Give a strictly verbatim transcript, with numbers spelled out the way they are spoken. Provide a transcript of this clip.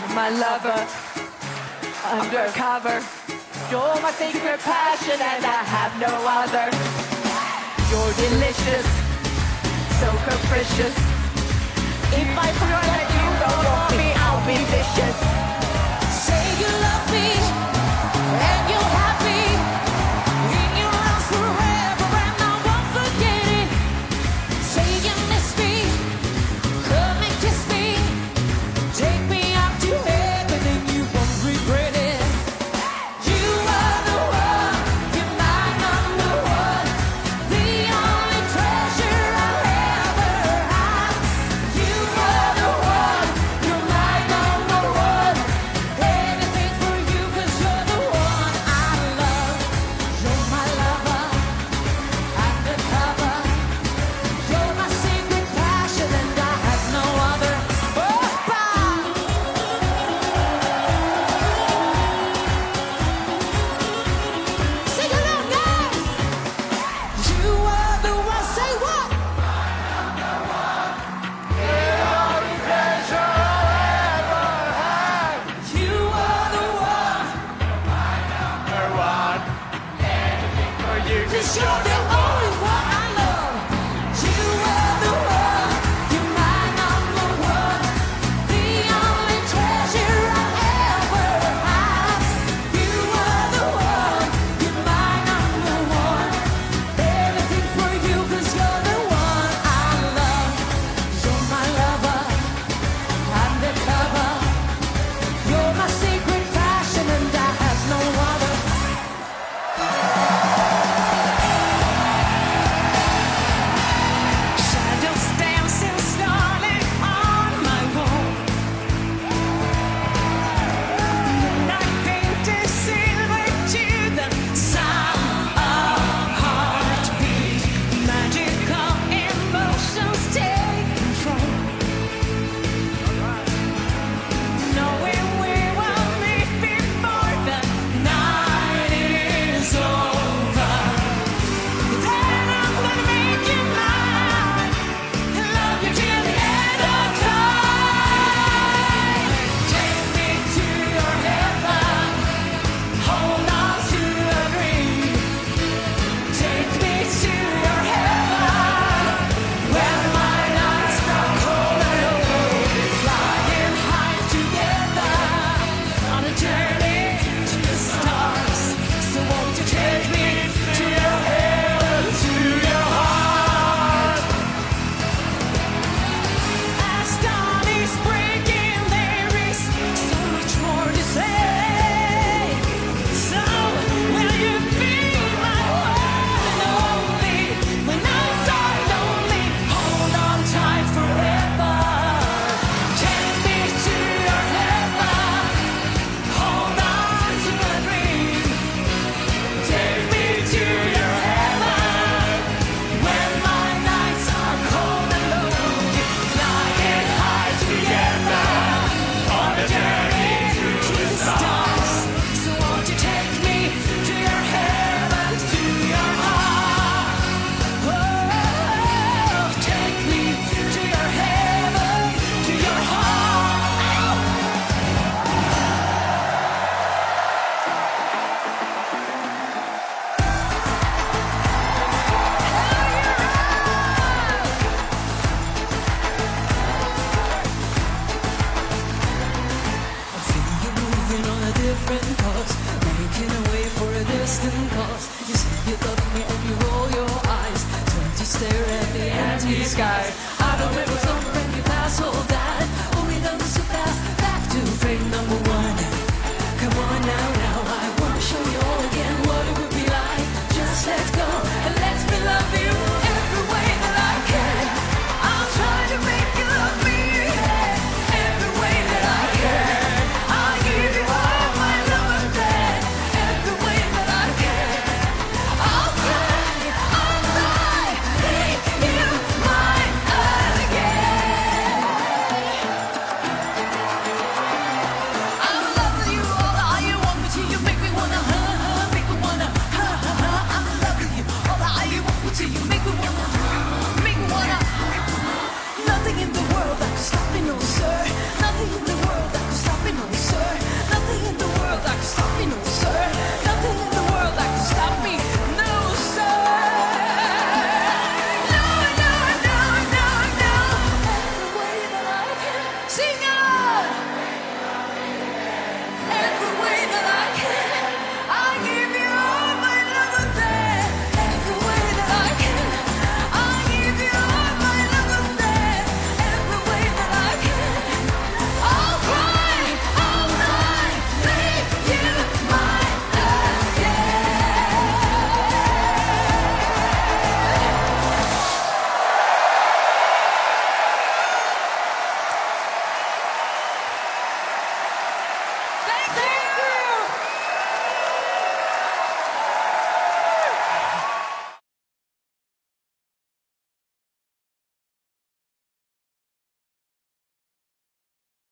my lover, undercover. You're my secret passion and I have no other. You're delicious, so capricious. If I feel that you don't want me, I'll be vicious. Say you love me and you're happy. In your arms forever and I won't forget it. Say you miss me, come and kiss me. Take me out to heaven and you won't regret it. You are the one, you're my number one. The only treasure I'll ever have. You are the one, you're my number one. Anything for you 'cause you're the one I love. You're my lover, undercover. You're my secret passion and I have no other. Opa! Sing along, guys! You are the one, say what? You are the one. Cause you're the only one I love. You are the one, you're my number one. The only treasure I'll ever have. You are the one, you're my number one. Everything for you 'cause you're the one I love. You're my lover, undercover. You're my secret passion and I have no other. Shadows dancing slowly on my wall. Night painted silver to the sound of heartbeat. Magical emotions take control. Knowing we will meet before the night is over. Then I'm gonna make you mine. Love you till the end of time. Take me to your heaven. Hold on to a dream. Take me to your heaven. Where my nights are cold and lonely. Flying high together on a journey to the stars. So won't you take me to your heaven, to your heart? As dawn is breaking, there is so much more to say. So will you be my one and only? When nights are lonely, hold on tight forever. Take me to your heaven. Hold on to a dream. Take me to your heaven. When my nights are cold and lonely, flying high together on a journey to the stars. So won't you take me to your heaven, to your heart? Oh, take me to your heaven, to your heart. I feel you moving on a different course, making a way for a distant cause. You say you love me and you roll your eyes, turn to stare at the empty sky. I don't ever suffer and you pass all that. Only done so fast, back to frame number one. Come on now, now I wanna show you all again what it would be like. Just let's go.